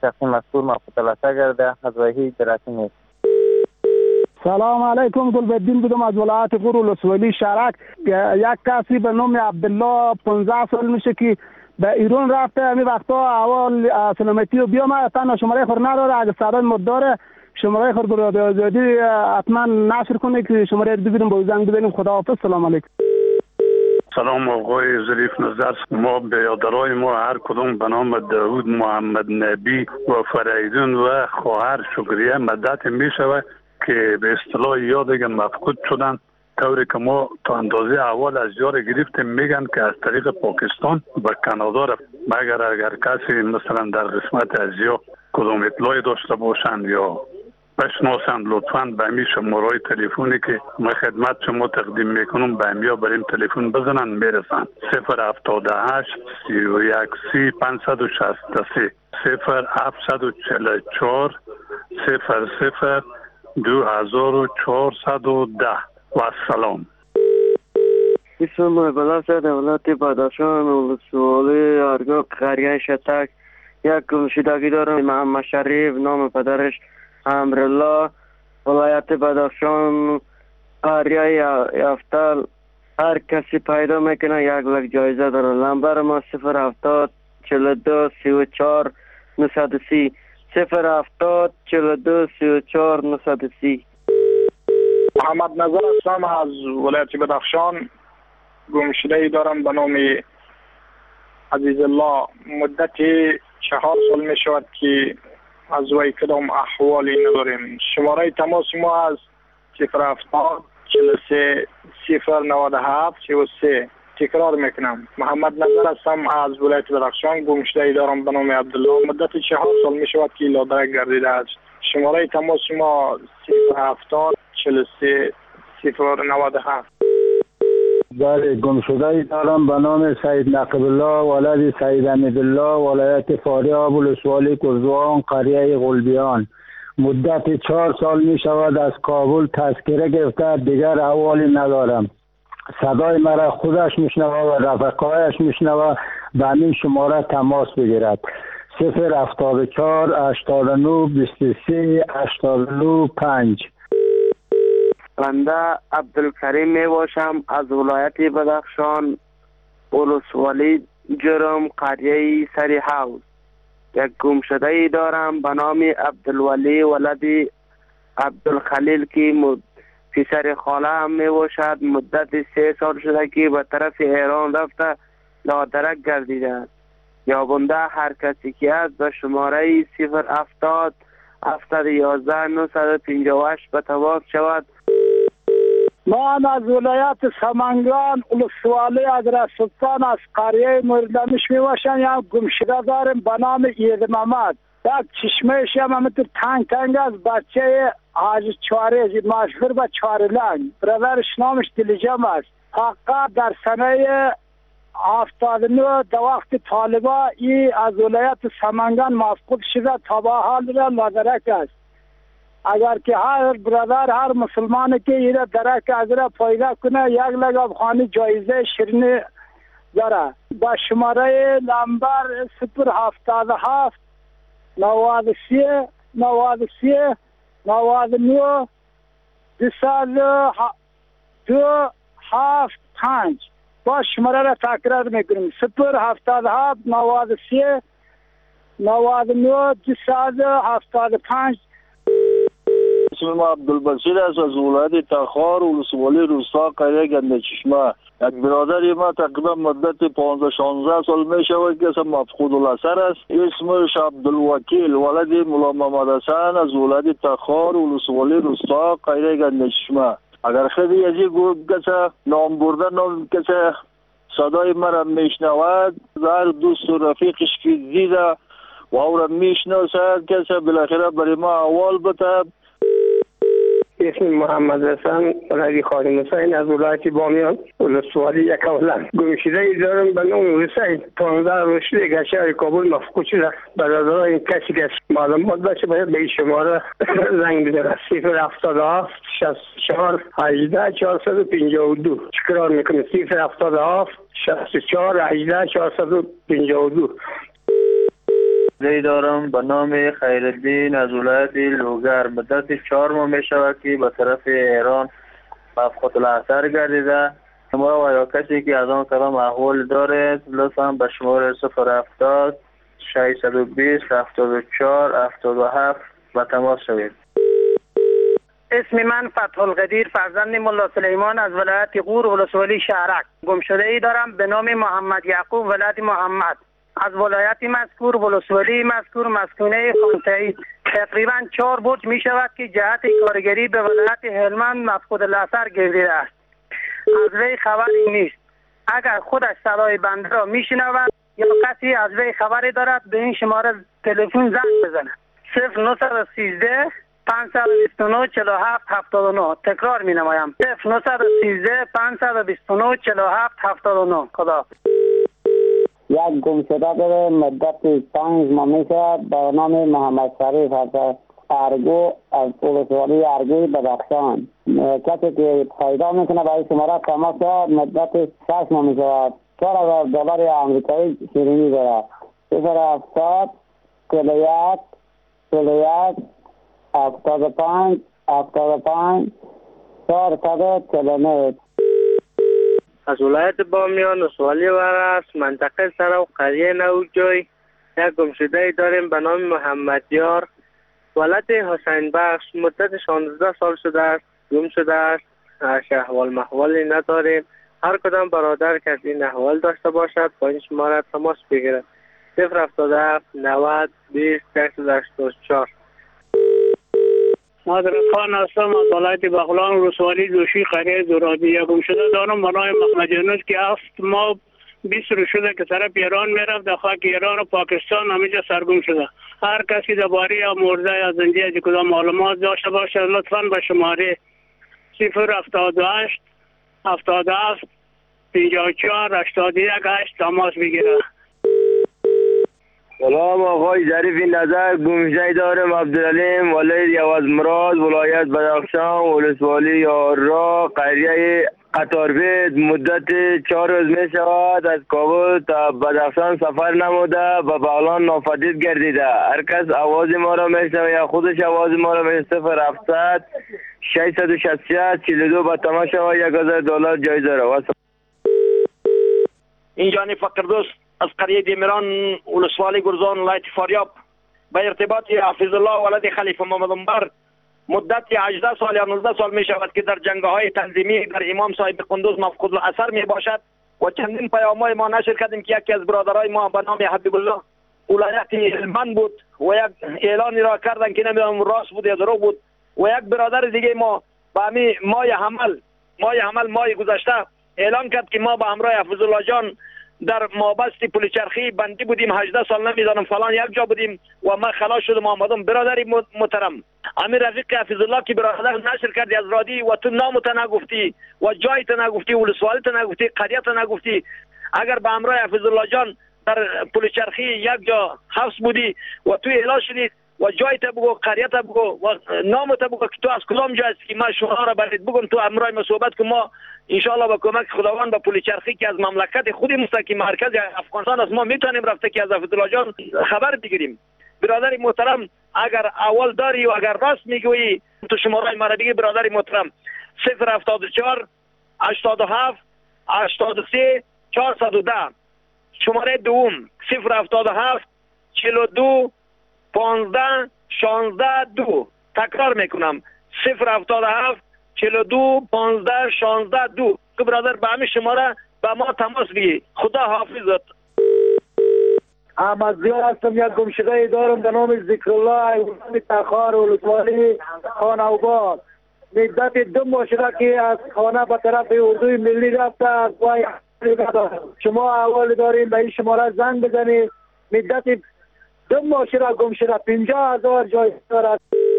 شخصی مذکور مخالفت کرده از هیچ جراتی نیست. سلام علیکم، گلبدین بودم از ولایت غور ولسوالی شرک. یک کسی به نام عبدالله 15 سال میشه که به ایران رفته. همین وقتا اول سلامتی و بیام تن شماره خور نداره. اگه صدای مداره شماره خور رادیو آزادی حتما نشر کنه که شماره رو ببینیم با زنگ بزنیم. خداحافظ. سلام علیکم. سلام آقای ظریف نظر. ما برادرای ما هر کدوم به نام داود محمد نبی و فریدون و خواهر شکریه مدت می شود که به اصطلاح یا دیگه مفقود شدن، طوری که ما تا اندازه اول از یار گرفتیم میگن که از طریق پاکستان و کانادا رفت. مگر اگر کسی مثلا در قسمت از یا کدوم اطلاعی داشته باشند یا بشناسند لطفاً به همین شماره تلفنی که ما خدمت شما تقدیم میکنم به همین بریم تلفن بزنن میرسن. 078 31 30 563 0744 00 2410 و السلام. اسم بلاس دولت بدخشان ولسوالی ارگاه قریه شتک. یک گمشدگی دارم، محمد شریف، نام پدرش امرالله، ولایت بدخشان، قریه یفتل. هر کسی پیدا میکنه 1 لک جایزه داره. نمبر ما 070 42 34 930 070 42 34 930. محمد نظر هستم از ولایت بدخشان. گمشده‌ای دارم به نام عزیز الله. مدت 4 سال می شود که از وی کدام احوالی نداریم. شماره تماس ما از 070 43 097 33. تکرار میکنم، محمد نظر هستم از ولایت بدخشان. گمشده‌ای دارم به نام عبدالله. مدت 4 سال می شود که لادرک گردیده است. شماره تماس ما 070 43 097. بله، گمشده‌ای دارم به نام سید نقیب الله ولد سید امیدالله، ولایت فاریاب ولسوالی کرزوان، قریه قلبیان. مدت 4 سال می شود از کابل تذکره گرفته، دیگر احوالی ندارم. صدای مرا خودش میشنوه و رفقایش میشنوه. به همین شماره تماس بگیرد. 074 89 23 89 5. بنده عبدالکریم می باشم از ولایت بدخشان ولسوالی جرم قریه سری حوض. یک گمشده‌ای دارم به نام عبدالولی ولد عبدالخلیل که پسر خاله هم می باشد. مدت 3 سال شده که به طرف ایران رفته، لادرک گردیده است. یابنده هر کسی که است به شماره 070 711 958 به تماس شود. من از ولایت سمنگان ولسوالی از رسولستان از قریه مردمش می باشم. یک گمشده داریم به نام عید محمد. یک چشمهش هم همینطور تنگ است. بچه حاج چواره مشهور به چوارلنگ. برادرش نامش دلیجم است. حقا در سنه 79 در وقت طالبا ای از ولایت سمنگان مفقود شده، تا به حال را لادرک است. اگر که هر برادر هر مسلمانی که ایره درک از را پیدا کنه 1 لک افغانی جایزه شیرینی داره. با شماره نمبر 077 93 93 99 275. با شماره را تکرار میکنیم 077 93 99 275. اسم عبدالبصیر است از ولایت تخار ولسوالی روستا قریه گنده چشمه. یک برادر ما تقریبا مدت 15-16 سال می شود که اسم مفقود الاثر است. اسمش عبدالوکیل ولد مولا محمد حسن از ولایت تخار ولسوالی روستا قریه گنده چشمه. اگر خیلی از این کسی نام برده نام کسی صدای مرا میشنود، هر دوست و رفیقش که دیده و او را میشناسد کسی بالاخره برای ما اول بده. اسم محمد حسن ولد خادم حسین از ولایت بامیان ولسوالی یکاولن. گمشده‌ای دارم به نام حسین. 15 روز دیگه شهر کابل مفقود شده. برادرای کسی که معلومات داشته باید به این شماره زنگ بزنه. 077 64 18 452. تکرار میکنم 077 64 18 452. گمشده‌ای دارم به نام خیرالدین از ولایت لوگر. مدت 4 ماه می شود که به طرف ایران مفقود الاثر گردیده. شما و یا کسی که از آن کلام احوال دارید لطفا به شماره 070 620 74 77 به تماس شوید. اسم من فتح القدیر فرزند ملا سلیمان از ولایت غور ولسوالی شهرک. گمشده ای دارم به نام محمد یعقوب ولد محمد از ولایت مذکور ولسوالی مذکور مسکونه خانته‌ای. تقریبا 4 برج می شود که جهت کارگری به ولایت هلمند مفقود الاثر گردیده است. از وی خبری نیست. اگر خودش صدای بنده را می شنود یا کسی از وی خبری دارد به این شماره تلفن زنگ بزند. 0913 529 47 79. تکرار می نمایم 0913 529 47 79. خدا. یک گمشده داره مدت 5 ماه میشه به نام محمد شریف از ارگو از ولسوالی ارگوی بدخشان. کسی که پیدا میکنه برای شماره تماس شد. مدت 6 ماه میشه. $4000 آمریکایی شیرینی داره. 070 41 41 75 75 449. از ولایت بامیان ولسوالی ورس منطقه سر و قریه نوجوی یک گمشده داریم به نام محمد یار ولد حسین بخش. مدت 16 سال شده است گم شده است. احوال محوالی نداریم. هر کدام برادر که این احوال داشته باشد با این شماره تماس بگیرد. 077 90 20 684. حضرت خان هستم از ولایت بغلان ولسوالی دوشی قریه زرادی. یک گمشده دارم به نام محمد یونس که 7 ماه 20 روز شده که طرف ایران میرفت در خاک ایران و پاکستان همینجا سرگم شده. هر کسی درباره یا مرده یا زنده از کدام معلومات داشته باشه لطفاً به شماره 078 77 54 81 8 تماس بگیره. سلام آقای ظریف نظر. گمشده دارم عبدالعلیم ولید یواز مراد ولایت بدخشان ولسوالی یارا قریه قطاربید. مدت 4 روز می شود از کابل تا بدخشان سفر نموده به بغلان ناپدید گردیده. هر کس آواز ما را میشنوه یا خودش آواز ما را میشنوه 0700 666 42 به تماس شود. $1000 جایزه را. اینجا فقردوست از قریه دیمران ولسوالی گرزان ولایت فاریاب به ارتباط حافظ الله ولد خلیفه محمد عمر. مدت 18 سال یا 19 سال می شود که در جنگ‌های تنظیمی در امام صاحب قندوز مفقود الاثر می باشد و چندین پیام‌های ما نشر کردیم که یکی از برادرای ما به نام حبیب الله ولایت هلمند بود و یک اعلانی را کردن که نمیدونم راست بود یا دروغ بود و یک برادر دیگه ما به همین ماه گذشته اعلان کرد که ما به همراه حفظ الله جان در مابست پلیچرخی بندی بودیم 18 سال نمیدانم فلان یک جا بودیم و من خلاص شدم آمدم. برادری محترم امیر رفیق حفظ الله که برادر نشر کردی از رادی و تو نامت نگفتی و جایت نگفتی ولسوالیت نگفتی قریت نگفتی. اگر به همراه حفظ الله جان در پلیچرخی یک جا حبس بودی و تو اعلان شدی و جایت بگو قریت بگو و نامت بگو که تو از کدام جا هستی که ما شما را برید بگم تو همراه ما صحبت که ما انشالله با کمک خداوند با پلیچرخی که از مملکت خودی مستقیم مرکز افغانستان از ما میتونیم رفته که از حفظ الله جان خبر بگیریم. برادر محترم اگر اول داری و اگر راست میگویی تو شماره ما را بگی. برادر محترم 074 87 83 410. شماره دوم 077 42 15 16 2. تکرار میکنم 077 42 15 16 2. که برادر به همین شماره به ما تماس بگی. خدا حافظت. احمد زیار هستم. یک گمشده دارم به نام ذکر الله تخار ولسوالی خانوباد. مدت 2 ماه شده که از خانه به طرف اردوی ملی رفته از وای شما احوال داریم به این شماره زنگ بزنید. مدت 2 ماه شده گم شده 50,000 جای دارد.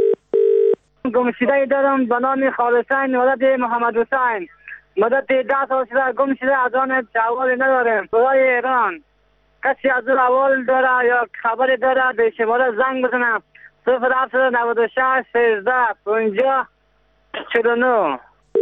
گمشده دارم به نام خالصین ولد محمد حسین. مدت 10 سال شده گم شده از آن احوال نداریم. برای ایران کسی از اون احوال داره یا خبری داره به شماره زنگ بزنم 0796 13 50 49.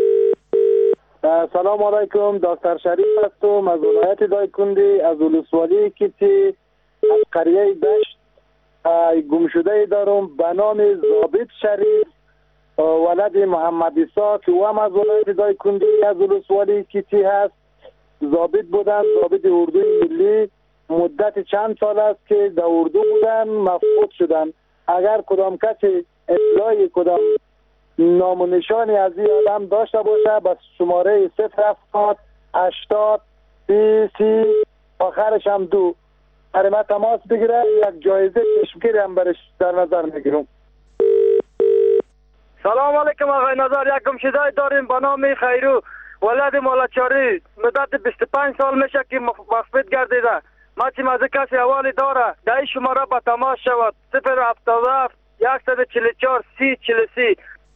سلام علیکم. دکتر شریف هستم از ولایت دایکندی از ولسوالی کیتی از قریه دشت گم شده ای دارم به نام ضابط شریف ولد محمد عیسی که او هم از ولایت دایکنی از ولسوالی کیتی هست. ضابط بودن، ضابط اردوی ملی. مدت چند سال است که در اردو بودن، مفقود شدن. اگر کدام کسی اطلاعی کدام نام و نشانی از این آدم داشته باشه بس شماره 070 80 30 آخرش هم 2 برای تماس بگیره. یک جایزه چشمگیری هم برش در نظر میگیرم. سلام علیکم آقای نظر. یک گمشده داریم به نام خیرو ولد مولچاری. مدت 25 سال میشه که مفقود گردیده. مچیم از کسی حوالی داره در این شماره به تماس شود 077 144 3043.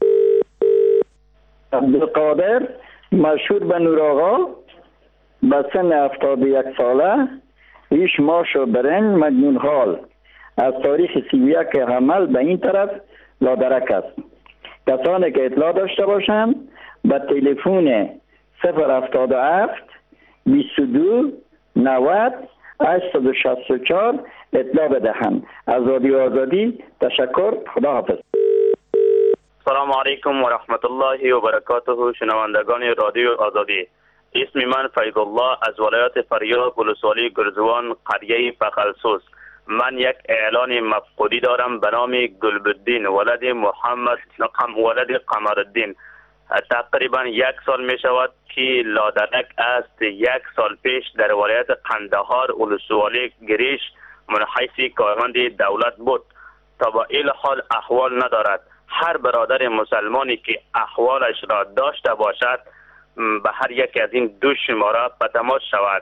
عبدالقادر مشهور به نور آقا به سن 71 ساله، ریش ماش و برنج مجنون حال، از تاریخ 31 حمل به این طرف لادرک است. کسانی که اطلاع داشته باشند به تلفن 077 22 90 864 اطلاع بدهند. از رادیو آزادی تشکر. خدا حافظ. سلام علیکم و رحمت الله و برکاته. شنوندگان رادیو آزادی، اسم من فیض الله از ولایت فاریاب ولسوالی گرزوان قریه فخلسوس. من یک اعلان مفقودی دارم به نام گلبالدین ولد محمد ولد قمرالدین. تقریبا 1 سال می شود که لادرک است. 1 سال پیش در ولایت قندهار ولسوالی گریش منحیث کارمند دولت بود. تا با این حال احوال ندارد. هر برادر مسلمانی که احوالش را داشته باشد به هر یک از این 2 شماره به تماس شود.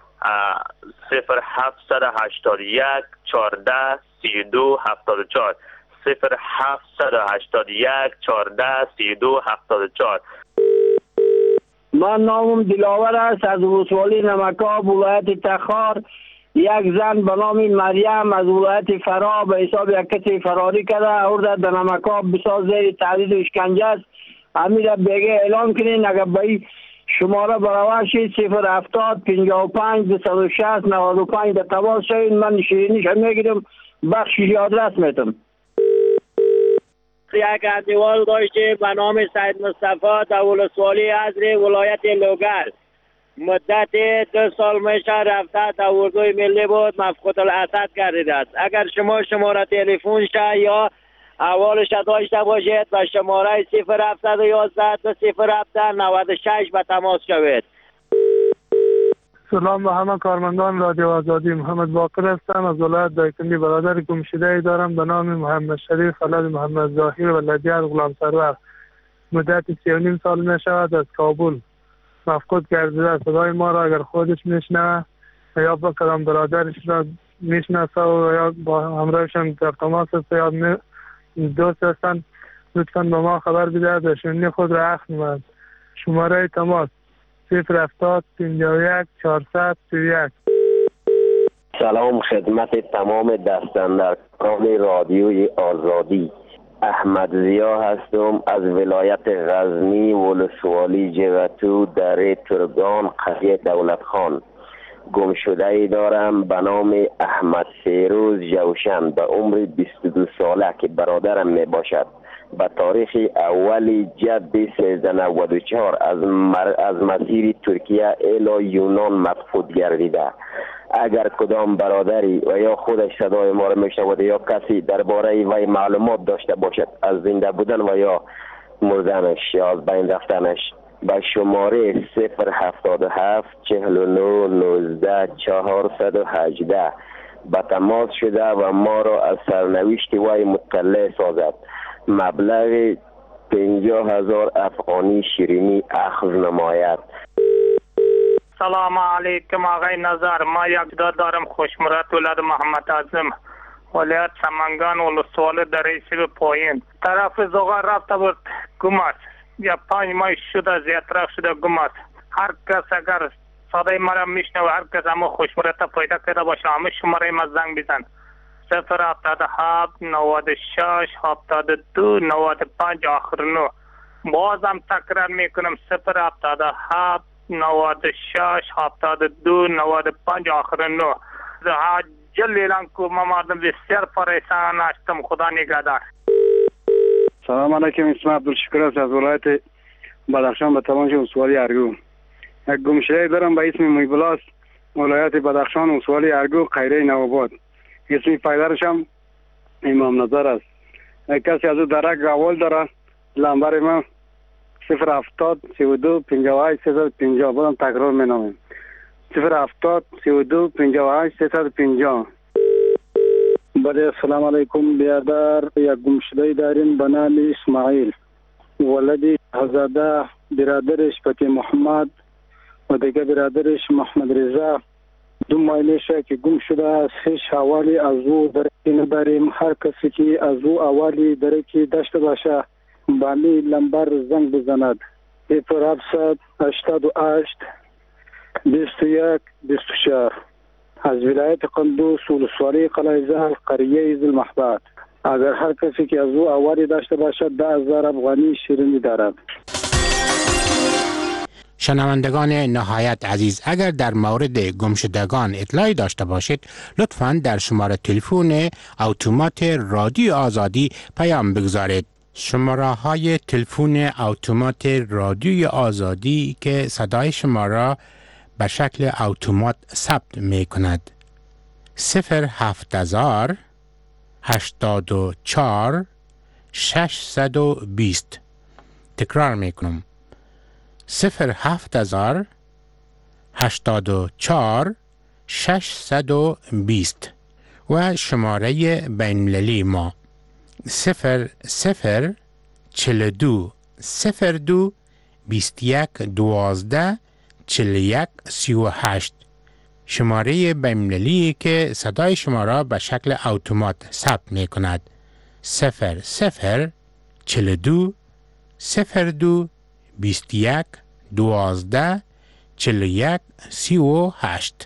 0781 14 32 74 0781 14 32 74. من نامم دلاور است از ولسوالی نمکاب ولایت تخار. یک زن به نام مریم از ولایت فرا به حساب یک کسی فراری کرده آورده در نمکاب بسیار زیر تعدید و اشکنجه است. امیر بگه اعلان کنین اگر به شماره برابر شید 070 55 260 95 در تماس شوید. من شیرینیش میگیرم بخشی آدرس میتم. یک اندیوال داشته به نام سید مصطفی در ولسوالی ازری ولایت لوگر. مدت 2 سال میشه رفته در اردوی ملی بود، مفقود الاسد گردیده است. اگر شما شماره تلفن شه یا احوالش داشته باشید و شماره 0711 207 96 به تماس شوید. سلام به همه کارمندان رادیو آزادی. محمد باقر هستم از ولایت دایکنی. برادر گمشده ای دارم به نام محمد شریف ولد محمد ظاهر ولدی از غلام سرور. مدت 3.5 سال می شود از کابل مفقود گردیده. صدای ما را اگر خودش میشنوه یا با کدام برادرش را میشناسه و یا با همراهشان در تماس است یا دوست هستند لطفاً به ما خبر بده تا شنی خود را اخذ نماید. شماره تماس 070 51 431. سلام خدمت تمام دستاندرکاران رادیوی آزادی. احمد ضیا هستم از ولایت غزنی ولسوالی جغتو دره ترگان قریه دولت خان. گم شده ای دارم به نام احمد فیروز جوشن به عمر 22 ساله که برادرم می باشد. به تاریخ اولی جد 1394 از مسیر ترکیه الی یونان مفقود گردیده. اگر کدام برادری و یا خودش صدای ما را میشنود یا کسی درباره وی معلومات داشته باشد از زنده بودن و یا مردنش یا از بین رفتنش به شماره 077 49 19 418 به تماس شده و ما را از سرنوشت وی مطلع سازد. مبلغ 50,000 افغانی شیرینی اخذ نماید. سلام علیکم آقای نظر. ما یک داد دارم خوشمرد ولد محمد اعظم ولایت سمنگان ولسوالی در ریسیب پایین طرف زغار رفته بود گم است. یا 5 ماه شده زیادتر شده گم است. هر کس اگر صدای مرا میشنه و هر کس همه خوشمرد پیدا کرده باشه همه شماره ما زنگ بزن 077 96 72 95 آخر 9. بازم تکرار میکنم 077 96 72 95 آخر 9. حاج جل اعلان کو ما مردم بسیار پریشان هستم. خدا نگهدار. سلام علیکم. اسم عبدالشکر است از ولایت بدخشان به تمام ولسوالی ارگو. یک گمشده دارم به اسم میبلاس ولایت بدخشان ولسوالی ارگو قیره نوآباد. اسم پدرش هم امام نظر است. یک کسی از او درک اول داره. لنبر ما 070 32 58 350. بودم تکرار مینامیم 070 32 58 350. بله سلام علیکم بیادر. یک گمشده داریم به نام اسماعیل ولدی هزاده برادرش پتی محمد و دیگه برادرش محمد رضا. 2 ماه میشه که گم شده است. هیچ حوالی از او درکی نداریم. هر کسی که از او حوالی درکی داشته باشه با می لنبر زنگ بزند 0788 21 24 از ولایت قندوز ولسوالی قلعه زهر قریه ذوالمحبت. اگر هر کسی که از او حوالی داشته باشد 10,000 افغانی شیرینی دارد. شنوندگان نهایت عزیز، اگر در مورد گمشدگان اطلاعی داشته باشید لطفاً در شماره تلفن اتومات رادیو آزادی پیام بگذارید. شماره های تلفن اتومات رادیو آزادی که صدای شما را به شکل اتومات ثبت می کند 07000 84 620. تکرار می کنم 07000 84 620 و شماره بین‌المللی ما 0042 02 21 12 41 38. شماره بین‌المللی که صدای شما را به شکل اتومات ثبت می کند 0042 02 21 12 41 38.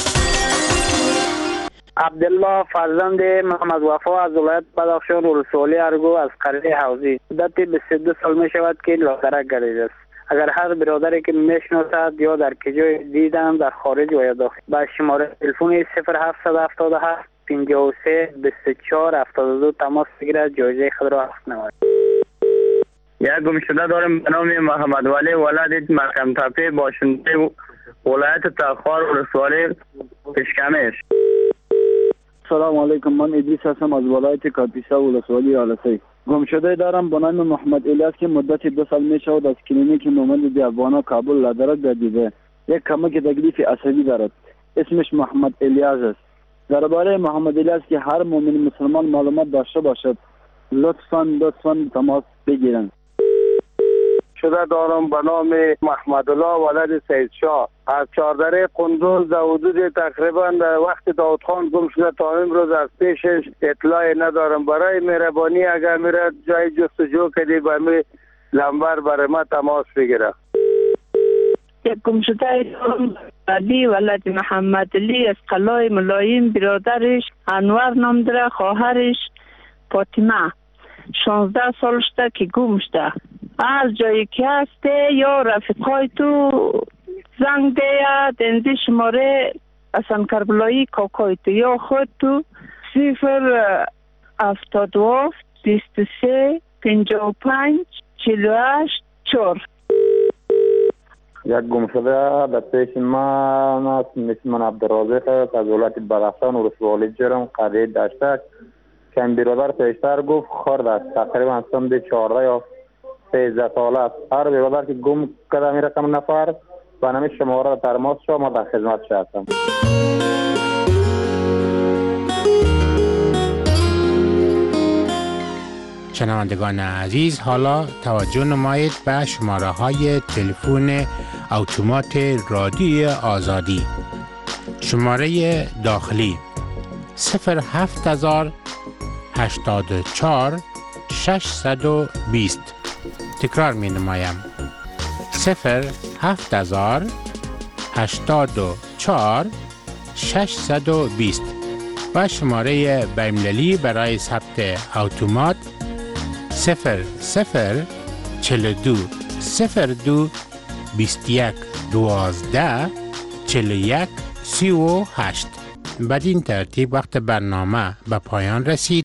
عبدالله فرزند محمد وفا از ولایت بدخشان ولسوالی ارگو از قریه حوزی. مدت 22 سال می شود که لاغرک گردیده است. اگر هر برادری که میشناسد یا در کجای دیدم در خارج و یا داخل با شماره تلفن 0777 53 24 72 تماس بگیرد جایزه خود را اخذ نماید. یک گمشده دارم به نام محمد ولی ولد محکم تپه باشنده ولایت تخار ولسوالی پشکمش. سلام علیکم. من ادریس هستم از ولایت کاپیسا ولسوالی آلسی. گمشده دارم به نام محمد الیاس که مدت 2 سال می شود از کلینیک نومند دیوانه کابل لادرک گردیده. یک کمک تکلیف عصبی دارد. اسمش محمد الیاس است. درباره محمد الیاس که هر مؤمن مسلمان معلومات داشته باشد لطفاً تماس بگیرند. شده دارم به نام محمد الله ولد سید شاه از چهاردره قندوز در حدود تقریبا در وقت داود خان گم شده تا امروز از پیشش اطلاعی ندارم. برای مهربانی اگر میره جای جستجو کردی به می لنبر برای ما تماس بگیره. یک گمشده علی ولد محمد علی از قلعه ملایم برادرش انور نام داره، خواهرش فاطمه 16 سال شده که گم شده. از جایی که هسته یا رفیقای تو زنگ ده یا دنزی شماره اصلا کربلایی کاکای تو یا خود تو 077 23 55 48 4. یک گمشده در پیش من است. من عبدالرازق است از ولایت بدخشان ولسوالی جرم قریه دشتک که این برادر پیشتر گفت خرد است. تقریبا سن 14 یا 13 ساله است. هر برادر که گم کرده می رقم نفر و نمی شماره ترماس شو ما در خدمت هستم. شنوندگان عزیز، حالا توجه نمایید به شماره های تلفن اتومات رادیو آزادی. شماره داخلی 07000 84 620. تکرار می نمایم 07000 84 620 و شماره بین‌المللی برای ثبت اتومات 0042 02 21 12 41 38. بدین ترتیب وقت برنامه به پایان رسید.